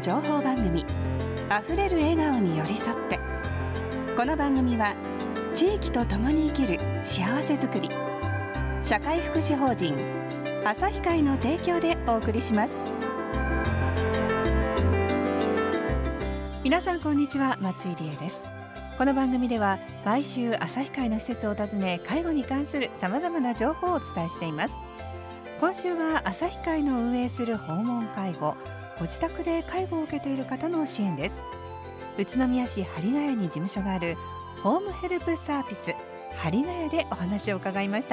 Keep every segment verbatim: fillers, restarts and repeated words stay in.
情報番組、あふれる笑顔に寄り添って。この番組は地域とともに生きる幸せづくり社会福祉法人朝日会の提供でお送りします。皆さんこんにちは、松井理恵です。この番組では毎週朝日会の施設を訪ね、介護に関するさまざまな情報をお伝えしています。今週は朝日会の運営する訪問介護、ご自宅で介護を受けている方の支援です。宇都宮市針ヶ谷に事務所があるホームヘルプサービス針ヶ谷でお話を伺いました。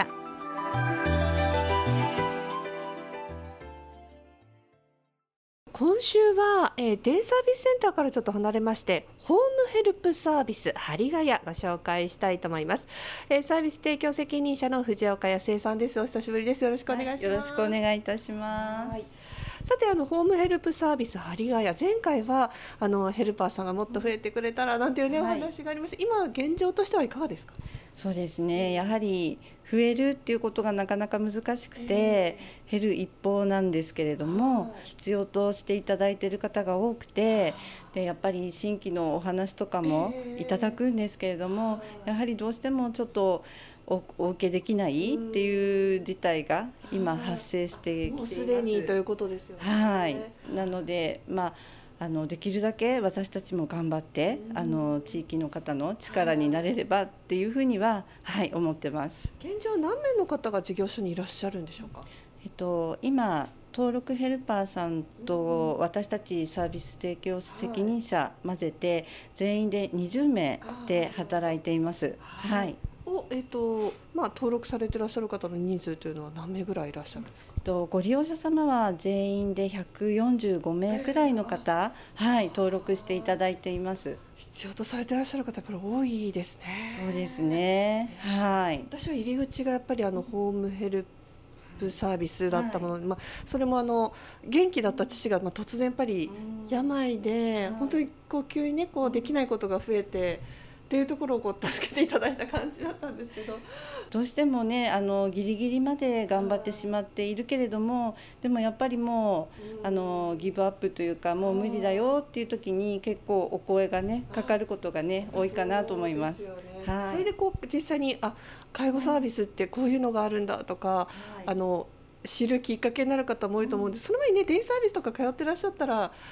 今週は、えー、デイサービスセンターからちょっと離れまして、ホームヘルプサービス針ヶ谷ご紹介したいと思います。えー、サービス提供責任者の藤岡康江さんです。お久しぶりです。よろしくお願いします。 はい、よろしくお願いいたします。 はい、さて、あのホームヘルプサービス針ヶ谷、前回はあのヘルパーさんがもっと増えてくれたらなんていう、ね、お話がありました。今現状としてはいかがですか？ そうですね、やはり増えるっていうことがなかなか難しくて、減る一方なんですけれども、必要としていただいている方が多くて、でやっぱり新規のお話とかもいただくんですけれども、やはりどうしてもちょっとお, お受けできないっていう事態が今発生してきています。もうすでにということですよね。 はい、なので、まああのできるだけ私たちも頑張って、うん、あの地域の方の力になれればっていうふうには、はい、思ってます。 現状何名の方が事業所にいらっしゃるんでしょうか？ えっと、今登録ヘルパーさんと私たちサービス提供責任者混ぜて全員でにじゅうめいで働いています。はい、はい、 おえーとまあ、登録されていらっしゃる方の人数というのは何名ぐらいいらっしゃるんですか？ とご利用者様は全員でひゃくよんじゅうごめいくらいの方、はい、登録していただいています。 必要とされていらっしゃる方やっぱり多いですね。 そうですね、はい、 私は入り口がやっぱりあのホームヘルプサービスだったもの、はい、まあ、それもあの元気だった父がまあ突然やっぱり病で本当にこう急に、ね、こうできないことが増えてっていうところをこう助けていただいた感じだったんですけど、 どうしてもね、あのギリギリまで頑張ってしまっているけれども、でもやっぱりもうあのギブアップというか、もう無理だよっていう時に結構お声がねかかることがね多いかなと思います。 そうですよね。 はい、 それでこう実際にあ介護サービスってこういうのがあるんだとか、はい、あの知るきっかけになる方も多いと思うんで、うん、その前にねデイサービスとか通ってらっしゃったら、はい、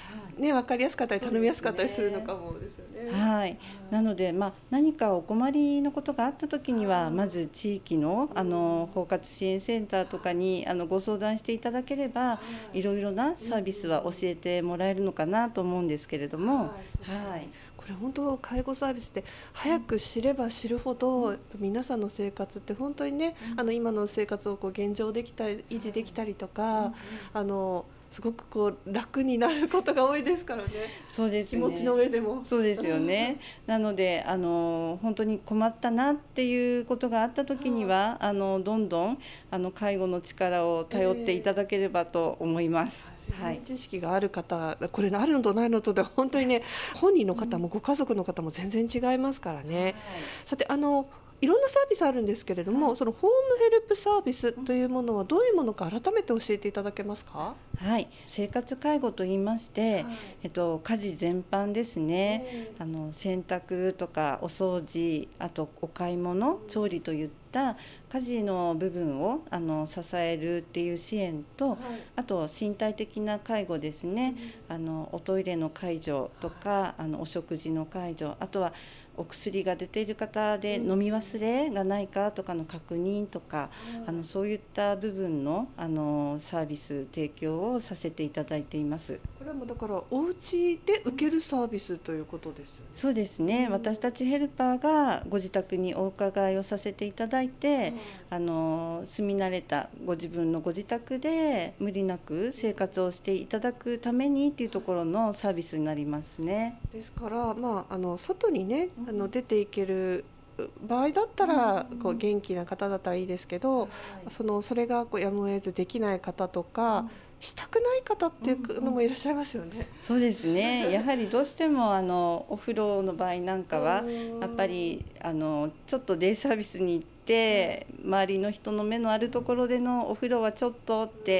ね、分かりやすかったり頼みやすかったりするのかもですよね。 はい、なので、まあ、何かお困りのことがあった時にはまず地域 の, あの包括支援センターとかにあのご相談していただければ、いろいろなサービスは教えてもらえるのかなと思うんですけれども、はい、 これ本当介護サービスって早く知れば知るほど、うん、皆さんの生活って本当にね、うん、あの今の生活をこう現状できたり維持できたりとか、うん、あのすごくこう楽になることが多いですからね。 そうですね、 気持ちの上でもそうですよね。なのであの本当に困ったなっていうことがあった時には、あのどんどんあの介護の力を頼っていただければと思います。 えーはい、知識がある方、これあるのとないのとで本当にね、本人の方もご家族の方も全然違いますからね。はい、さて、あのいろんなサービスあるんですけれども、はい、そのホームヘルプサービスというものはどういうものか改めて教えていただけますか？ はい、生活介護といいまして、はい、えっと、家事全般ですね、あの洗濯とかお掃除、あとお買い物、調理といった家事の部分をあの支えるっていう支援と、はい、あと身体的な介護ですね、うん、あのおトイレの介助とか、はい、あのお食事の介助、あとはお薬が出ている方で飲み忘れがないかとかの確認とか、うん、あのそういった部分 の, あのサービス提供をさせていただいています。 これはもうだからお家で受けるサービスということですよね。 そうですね、うん、私たちヘルパーがご自宅にお伺いをさせていただいて、うん、あの住み慣れたご自分のご自宅で無理なく生活をしていただくためにっていうところのサービスになりますね。 ですから、まあ、あの外にね、あの出ていける場合だったら、こう元気な方だったらいいですけど、そのそれがこうやむを得ずできない方とか、したくない方っていうのもいらっしゃいますよね。 うんうん、そうですね、やはりどうしてもあのお風呂の場合なんかはやっぱりあのちょっとデイサービスに行って周りの人の目のあるところでのお風呂はちょっとって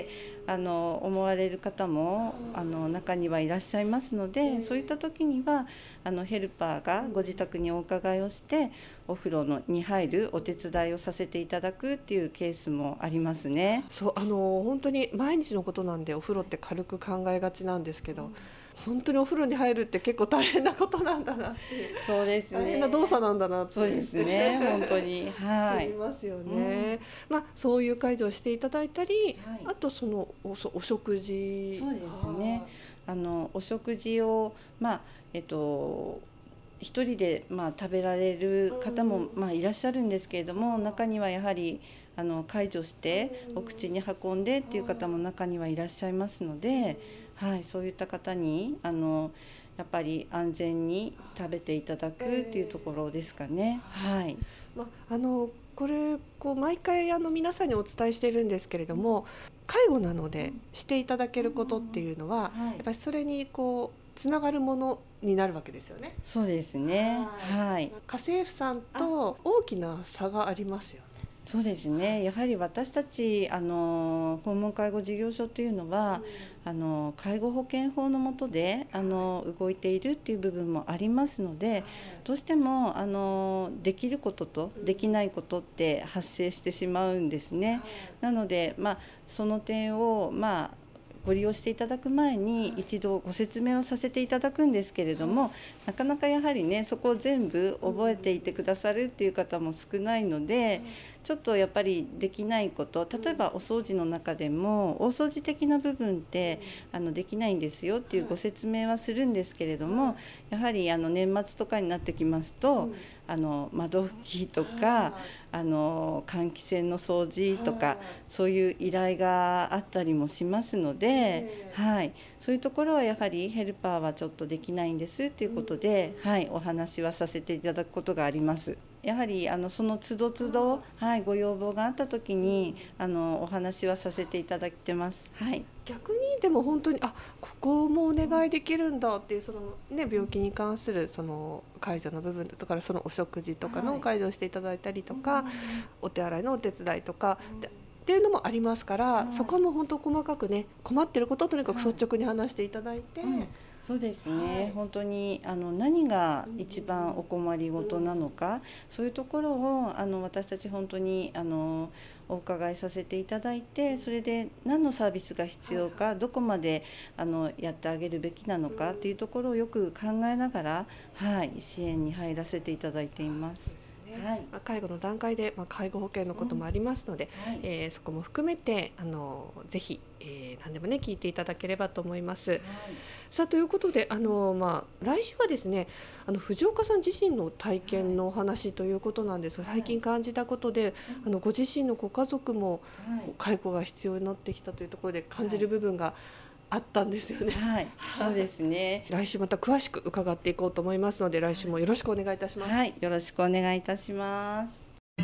あの思われる方もあの中にはいらっしゃいますので、そういった時にはあのヘルパーがご自宅にお伺いをしてお風呂のに入るお手伝いをさせていただくっていうケースもありますね。 そうあの本当に毎日のことなんでお風呂って軽く考えがちなんですけど、うん、本当にお風呂に入るって結構大変なことなんだなっていう。 そうですね。 大変な動作なんだなって。 そうですね。本当に。はい。 思いますよね。うん、まあそういう介助をしていただいたり、はい、あとその お, お食事。 そうですね。あのお食事をまあえっと。一人でまあ食べられる方もまあいらっしゃるんですけれども、中にはやはりあの介助してお口に運んでっていう方も中にはいらっしゃいますので、はい、そういった方にあのやっぱり安全に食べていただくっていうところですかね。はい。 まあ、あのこれこう毎回あの皆さんにお伝えしているんですけれども、介護なのでしていただけることっていうのは、やっぱりそれにこうつながるものになるわけですよね。 そうですね。はい。 家政婦さんと大きな差がありますよね。 そうですね。やはり私たちあの訪問介護事業所というのは、うん、あの介護保険法の下であの動いているっていう部分もありますので、はい、どうしてもあのできることとできないことって発生してしまうんですね。はい、なので、まあ、その点をまあご利用していただく前に一度ご説明をさせていただくんですけれども、はい、なかなかやはりねそこを全部覚えていてくださるっていう方も少ないので、ちょっとやっぱりできないこと、例えばお掃除の中でも大掃除的な部分ってあのできないんですよっていうご説明はするんですけれども、やはりあの年末とかになってきますと、あの窓拭きとかあの換気扇の掃除とかそういう依頼があったりもしますので、はい、そういうところはやはりヘルパーはちょっとできないんですっていうことで、はい、お話はさせていただくことがあります。やはりあのその都度都度、はい、ご要望があった時にあのお話はさせていただいてます。はい、 逆にでも本当にあここもお願いできるんだっていうその、ね、病気に関するその介助の部分だからそのお食事とかの介助をしていただいたりとか、はい、お手洗いのお手伝いとか、うん、っていうのもありますから、はい、そこも本当細かくね困ってることをとにかく率直に話していただいて、はい、うんそうですね、はい、本当にあの何が一番お困りごとなのか、うん、そういうところをあの私たち本当にあのお伺いさせていただいて、それで何のサービスが必要か、どこまであのやってあげるべきなのかっていうところをよく考えながら、はい、支援に入らせていただいています。はい、 まあ、介護の段階で、まあ、介護保険のこともありますので、うんはい、えー、そこも含めてあのぜひ、えー、何でもね聞いていただければと思います。はい、さあということであの、まあ、来週はですねあの藤岡さん自身の体験のお話ということなんですが、はい、最近感じたことで、はい、あのご自身のご家族も、はい、介護が必要になってきたというところで感じる部分が、はいあったんですよね。 はい、そうですね。 来週また詳しく伺っていこうと思いますので、来週もよろしくお願いいたします。 はい、よろしくお願いいたします。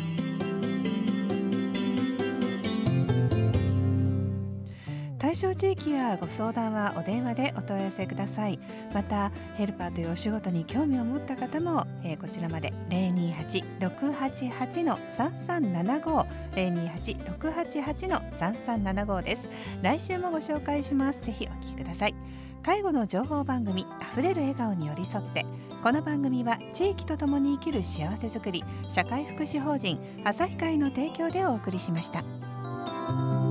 対象地域やご相談はお電話でお問い合わせください。またヘルパーというお仕事に興味を持った方も、えー、こちらまで ゼロにーはち ろくはちはち さんさんななご ゼロにーはち ろくはちはち さんさんななご です。来週もご紹介します。ぜひお聞きください。介護の情報番組あふれる笑顔に寄り添って、この番組は地域とともに生きる幸せづくり社会福祉法人朝日会の提供でお送りしました。